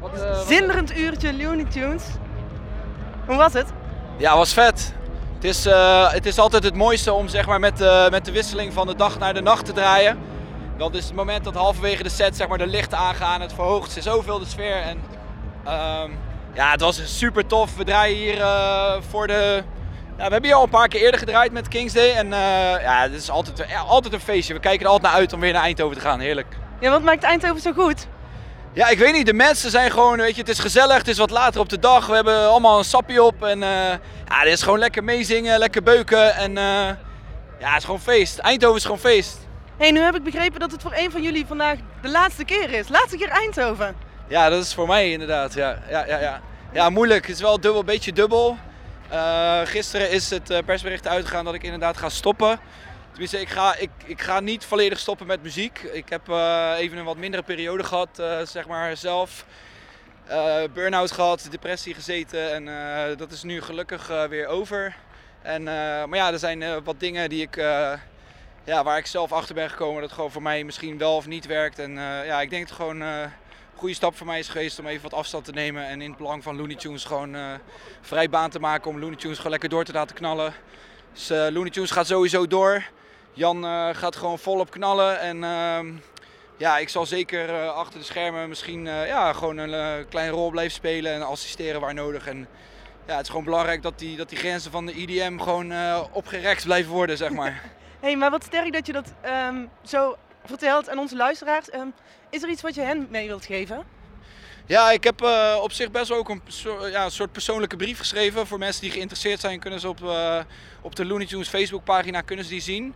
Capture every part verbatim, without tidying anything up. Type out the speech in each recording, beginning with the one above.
Wat, uh, wat Zinderend uurtje Looney Tunes. Hoe was het? Ja, was vet. Het is, uh, het is altijd het mooiste om zeg maar, met, uh, met de wisseling van de dag naar de nacht te draaien. Dat is het moment dat halverwege de set zeg maar, de lichten aangaan. Het verhoogt zoveel de sfeer. En, uh, ja, het was super tof. We draaien hier uh, voor de... Ja, we hebben hier al een paar keer eerder gedraaid met Kings Day. En uh, ja, het is altijd, ja, altijd een feestje. We kijken er altijd naar uit om weer naar Eindhoven te gaan. Heerlijk. Ja, wat maakt Eindhoven zo goed? Ja, ik weet niet. De mensen zijn gewoon, weet je, het is gezellig. Het is wat later op de dag. We hebben allemaal een sappie op. En uh, ja, dit is gewoon lekker meezingen, lekker beuken. En uh, ja, het is gewoon feest. Eindhoven is gewoon feest. Hé, hey, nu heb ik begrepen dat het voor een van jullie vandaag de laatste keer is. Laatste keer Eindhoven. Ja, dat is voor mij inderdaad. Ja, ja, ja, ja. Ja, moeilijk. Het is wel een beetje dubbel. Uh, gisteren is het uh, persbericht uitgegaan dat ik inderdaad ga stoppen. Tenminste, ik ga, ik, ik ga niet volledig stoppen met muziek. Ik heb uh, even een wat mindere periode gehad, uh, zeg maar zelf. Uh, burn-out gehad, depressie gezeten en uh, dat is nu gelukkig uh, weer over. En, uh, maar ja, er zijn uh, wat dingen die ik, uh, ja, waar ik zelf achter ben gekomen dat het gewoon voor mij misschien wel of niet werkt. En uh, ja, ik denk dat het gewoon uh, een goede stap voor mij is geweest om even wat afstand te nemen. En in het belang van Looney Tunes gewoon uh, vrij baan te maken om Looney Tunes gewoon lekker door te laten knallen. Dus uh, Looney Tunes gaat sowieso door. Jan uh, gaat gewoon volop knallen en uh, ja, ik zal zeker uh, achter de schermen misschien uh, ja, gewoon een uh, kleine rol blijven spelen en assisteren waar nodig. En ja, het is gewoon belangrijk dat die, dat die grenzen van de E D M gewoon uh, opgerekt blijven worden, zeg maar. Hé, hey, maar wat sterk dat je dat um, zo vertelt aan onze luisteraars. Um, is er iets wat je hen mee wilt geven? Ja, ik heb uh, op zich best wel ook een, so, ja, een soort persoonlijke brief geschreven. Voor mensen die geïnteresseerd zijn, kunnen ze op, uh, op de Looney Tunes Facebookpagina kunnen ze die zien.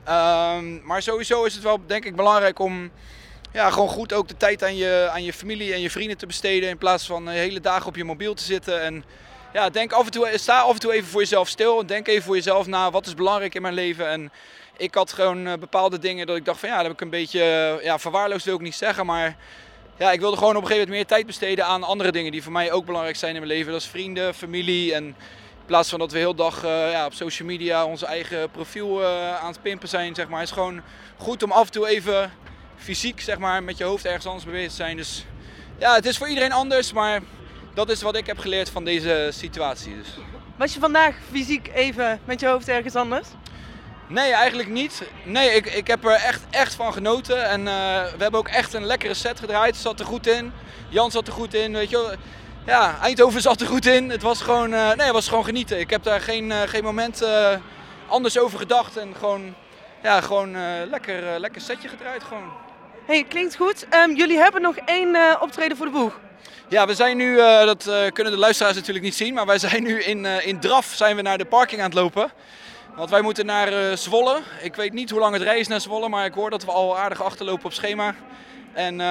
Um, maar sowieso is het wel denk ik belangrijk om ja, gewoon goed ook de tijd aan je, aan je familie en je vrienden te besteden. In plaats van de hele dagen op je mobiel te zitten. En ja, denk af en toe, sta af en toe even voor jezelf stil. Denk even voor jezelf na, wat is belangrijk in mijn leven. En ik had gewoon uh, bepaalde dingen dat ik dacht van ja, dat heb ik een beetje uh, ja, verwaarloosd wil ik niet zeggen. Maar ja, ik wilde gewoon op een gegeven moment meer tijd besteden aan andere dingen die voor mij ook belangrijk zijn in mijn leven. Dat is vrienden, familie en in plaats van dat we heel dag uh, ja, op social media onze eigen profiel uh, aan het pimpen zijn, zeg maar. Het is gewoon goed om af en toe even fysiek, zeg maar, met je hoofd ergens anders mee bezig te zijn. Dus ja, het is voor iedereen anders, maar dat is wat ik heb geleerd van deze situatie. Dus. Was je vandaag fysiek even met je hoofd ergens anders? Nee, eigenlijk niet. Nee, ik, ik heb er echt, echt van genoten. En uh, we hebben ook echt een lekkere set gedraaid. Het zat er goed in. Jan zat er goed in, weet je wel. Ja, Eindhoven zat er goed in. Het was gewoon, uh, nee, het was gewoon genieten. Ik heb daar geen, uh, geen moment uh, anders over gedacht. En gewoon, ja, gewoon uh, lekker, uh, lekker setje gedraaid gewoon. Hey, klinkt goed. Um, jullie hebben nog één uh, optreden voor de boeg. Ja, we zijn nu, uh, dat uh, kunnen de luisteraars natuurlijk niet zien. Maar wij zijn nu in, uh, in draf zijn we naar de parking aan het lopen. Want wij moeten naar uh, Zwolle. Ik weet niet hoe lang het rijden is naar Zwolle, maar ik hoor dat we al aardig achterlopen op schema. En uh,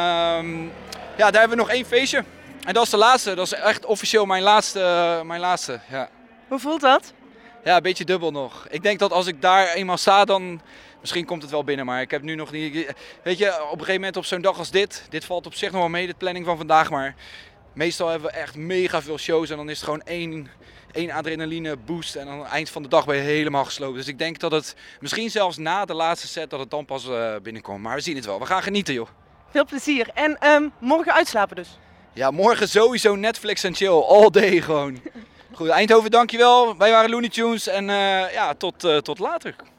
ja, daar hebben we nog één feestje. En dat is de laatste. Dat is echt officieel mijn laatste. Uh, mijn laatste ja. Hoe voelt dat? Ja, een beetje dubbel nog. Ik denk dat als ik daar eenmaal sta, dan misschien komt het wel binnen. Maar ik heb nu nog niet... Weet je, op een gegeven moment op zo'n dag als dit. Dit valt op zich nog wel mee, de planning van vandaag. Maar meestal hebben we echt mega veel shows. En dan is het gewoon één... één adrenaline boost en aan het eind van de dag ben je helemaal gesloopt. Dus ik denk dat het misschien zelfs na de laatste set dat het dan pas uh, binnenkomt. Maar we zien het wel. We gaan genieten, joh. Veel plezier. En um, morgen uitslapen dus? Ja, morgen sowieso Netflix en chill. All day gewoon. Goed, Eindhoven dankjewel. Wij waren Looney Tunes en uh, ja, tot, uh, tot later.